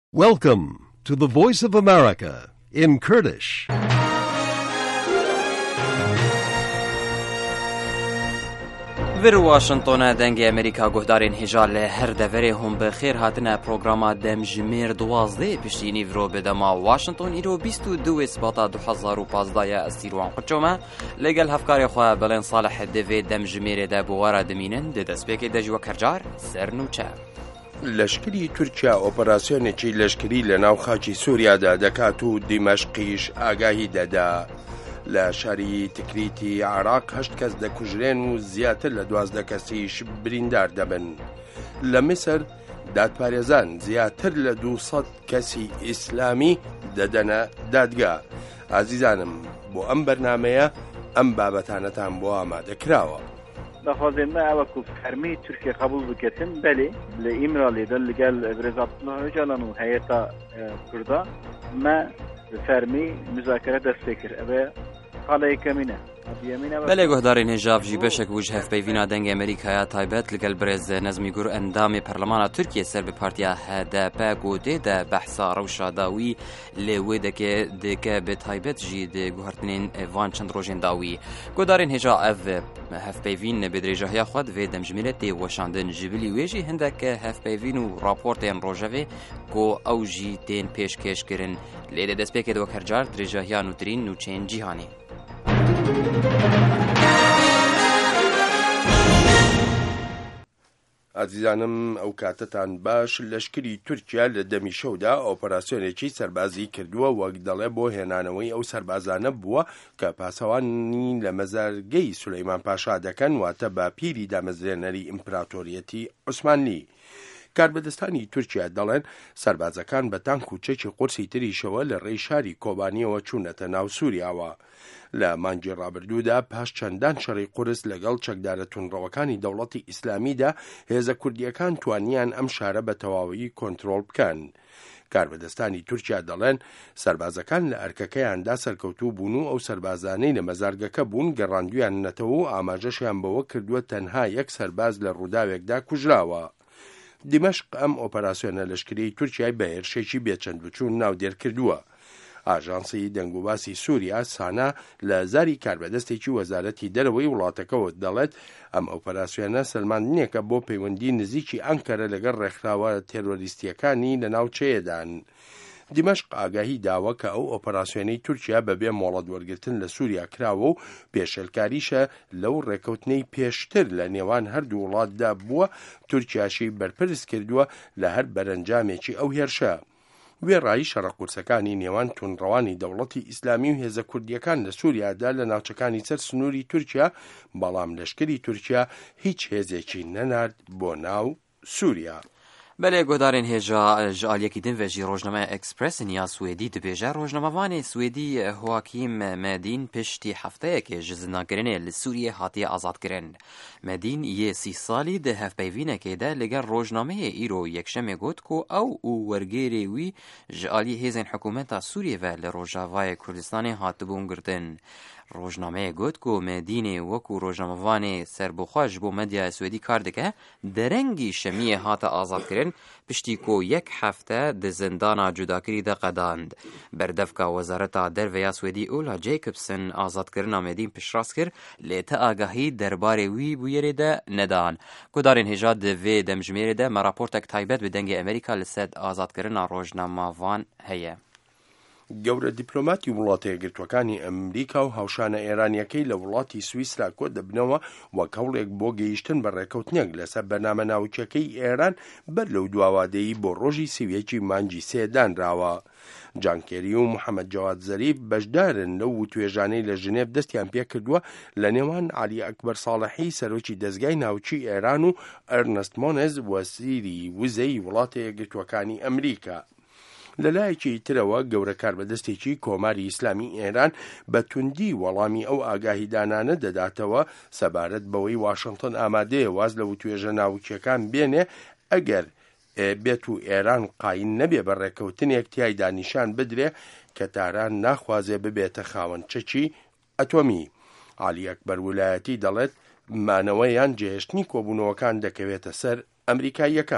Welcome to the Voice of America in Kurdish. Vir Washington dengê Amerîka guhdarên hêja li her deverê hûn bi xêr hatine programa demjimêr 12 piştînî viro bi dema Washington îro 22 Sibata 2015 ez Sîrwan Qurçome lêgel hevkarê xwe Belên Saleh divê demjimêrê de bi wara dimînin di destpêkê de ji wek hercar sernûçe. لەشکری تورکیا ئۆپەراسیۆنێکی لەشکری لە ناو خاکی سووریادا دەکات و دیمەشقیش ئاگاهی دەدا. لە شاری تکریتی عراق 8 کەس دەکوژرێن و زیاتر لە 12 کەسیش بریندار دەبن. لە میسر دادپارێزان زیاتر لە 200 کەسی ئیسلامی دەدەنە دادگا. ئازیزانم بۆ ئەم بەرنامەیە ئەم بابەتانەتان بۆ ئامادەکراوە. دخوازن ما اوکو فرمی ترکیه قبول بکتن بله لإمرالی دل لگل برزابطنه هجالان و هیئتا کرده ما فرمی مذاکره دستکر اوه قاله کمینه بله گهدارین هجاب جی بشک وجه هفپیوینا دنگ امریکایا تایبت لگل برز نظمی گر اندام پرلمان ترکیه سر به پارتیا HDP گوده ده بحثا روشا داوی لیوی دکه به تایبت جی ده گوهرتنین وان چند روژین داوی گهدارین هجا او هفپیوین بدریجاهیا خود و دمجمیلت دی وشاندن جبلی ویجی هندک هفپیوین و راپورتین روژوی گو او جی تین پیش کش کرن لیده دست پیک دو کرجار دریجاهیا نوترین نوچین جیهانی ئازیزانم ئەو کاتتان باش لەشکری تورکیا لە دەمی شەودا ئۆپەراسیۆنێکی سەربازی کردووە وەک دەڵێ بۆ هێنانەوەی ئەو سەربازانە بووە کە پاسەوانی لە مەزارگەی سولەیمان پاشا دەکەن واتە باپیری دامەزرێنەری ئیمپراتۆریەتی عوسمانی. کاربەدەستانی تورکیا دەڵێن سەربازەکان بە تانک و چەکی قورسی تریشەوە لە ڕێی شاری کۆبانیەوە چوونەتە ناو سووریاوە. لە مانگی ڕابردوودا پاش چەندان شەڕی قورس لەگەڵ چەکدارە تونڕەوەکانی دەوڵەتی ئیسلامیدا هێزە کوردیەکان توانیان ئەم شارە بە تەواوی کۆنتڕۆڵ بکەن. کاربەدەستانی تورکیا دەڵێن سەربازەکان لە ئەرکەکەیاندا سەرکەوتوو بوون و ئەو سەربازانەی لە مەزارگەکە بوون گەڕاندویان نەتەوە و ئاماژەشیان بەوە کردووە تەنها یەک سەرباز لە ڕووداوێکدا کوژراوە. دیمەشق ئەم ئۆپەراسیۆنە لەشکری تورکیای بە هێرشێکی بێچەند بچوون ناودێر کردووە. ئاژانسی دەنگوباسی سووریا سانا لە زاری کاربەدەستێکی وەزارەتی دەرەوەی وڵاتەکەەوە دەڵێت ئەم ئۆپەراسیۆنە سەلماندنیەکە بۆ پەیوەندی نزیکی ئەنکەرە لەگەڵ ڕێکخراوە تێرۆریستیەکانی لە ناوچەیەدان. دیمەشق ئاگاهی داوە کە ئەو ئۆپەراسیۆنەی تورکیا بەبێ مۆڵەت وەرگرتن لە سووریا کراوە و پێشەلکاریشە لەو ڕێکەوتنەی پێشتر لە نێوان هەردوو وڵاتدا بووە تورکیاشی بەرپرس کردووە لە هەر بەرەنجامێکی ئەو هێرشە. وێڕایی شەڕەقورسەکانی نێوان تونڕەوانی دەوڵەتی ئیسلامی و هێزە کوردیەکان لە سووریادا لە ناوچەکانی سەر سنووری تورکیا بەڵام لەشکری تورکیا هیچ هێزێکی نەنارد بۆ ناو سووریا. بله گهدارین هجا جالیکی دن و جی روزنامه اکسپرس نیا سوئدی دبیجه روزنامه‌وان سوئدی هواکیم مدین پشتی هفته که جزناگرنه لسوریه هاتی آزاد کرن. مدین یه 30 سالی ده هفپیوینه که ده لگر روزنامه ایرو یکشمه گوت کو او ورگیری وی جالی هیزن حکومت سوریه و لروجاوای کردستان هاتبون گردن. روزنامه گوت کو مدینه وکو روزنامه‌وان سربخواج بو مدیا سوئدی کار دکه درنگی شمیه هات آزاد کرن پشتی کو یک هفته د زندانا جداکری ده قداند. بردفکا وزارتا درویا سوئدی اولا جیکبسن آزاد کرنا مدین پشراس کر لیت آگاهی درباره وی بویره ده ندان. کدارین هجاد ده وی دمجمیره ده مراپورتک تایبت به دنگ امریکا لسد آزاد کرنا روزنامه‌وان هیه. گەورە دیپلۆماتی وڵاتە یەکگرتوەکانی ئەمریکا و هاوشانە ئێرانیەکەی لە وڵاتی سویسرا کۆ دەبنەوە وەک هەوڵێک بۆ گەیشتن بە ڕێکەوتنێک لەسەر بەرنامە ناوچەکەی ئێران بەر لەو دواوادەیی بۆ ڕۆژی سێویەکی مانگی سێ دانراوە. جان کێری و محەممەد جەواد زەریف بەشدارن لەو توێژانەی لە ژنێڤ دەستیان پێ کردووە لە نێوان عەلی ئەکبەر ساڵحی سەرۆکی دەزگای ناوچی ئێران و ئەرنست مۆنز وەزیری وزەی وڵاتە یەکگرتوەکانی ئەمریکا. لەلایەکی ترەوە گەورە کاربەدەستێکی کۆماری ئیسلامی ئێران بە توندی وەڵامی ئەو ئاگاهیدانانە دەداتەوە سەبارەت بەوەی واشنگتن ئامادەیە واز لە توێژە ناوچیەکان بێنێ ئەگەر بێت و ئێران قاین نەبێ بە ڕێکەوتنێک تیایدا نیشان بدرێ کە تاران ناخوازێ ببێتە خاوەن چەکی ئەتۆمی. عەلی ئەکبەر ویلایەتی دەڵێت مانەوەیان جێهێشتنی کۆبوونەوەکان دەکەوێتە سەر ئەمریکاییەکان.